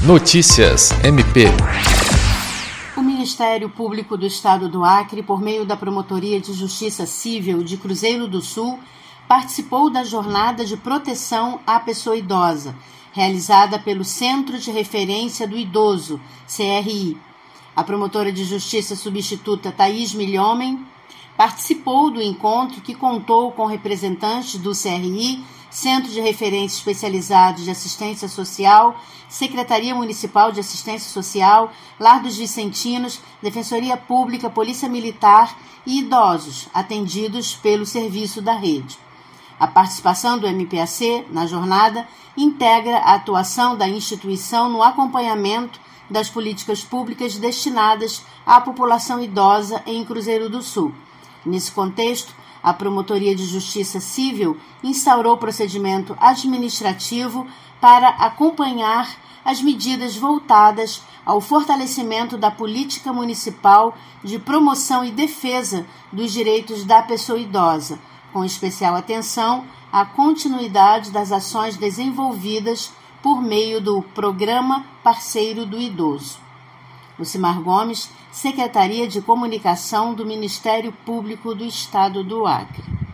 Notícias MP. O Ministério Público do Estado do Acre, por meio da Promotoria de Justiça Civil de Cruzeiro do Sul, participou da Jornada de Proteção à Pessoa Idosa, realizada pelo Centro de Referência do Idoso, CRI. A promotora de justiça substituta Thaís Milhomem participou do encontro, que contou com representantes do CRI, Centro de Referência Especializado de Assistência Social, Secretaria Municipal de Assistência Social, Lar dos Vicentinos, Defensoria Pública, Polícia Militar e idosos atendidos pelo serviço da rede. A participação do MPAC na jornada integra a atuação da instituição no acompanhamento das políticas públicas destinadas à população idosa em Cruzeiro do Sul. Nesse contexto, a Promotoria de Justiça Civil instaurou procedimento administrativo para acompanhar as medidas voltadas ao fortalecimento da política municipal de promoção e defesa dos direitos da pessoa idosa, com especial atenção à continuidade das ações desenvolvidas por meio do Programa Parceiro do Idoso. Lucimar Gomes, Secretaria de Comunicação do Ministério Público do Estado do Acre.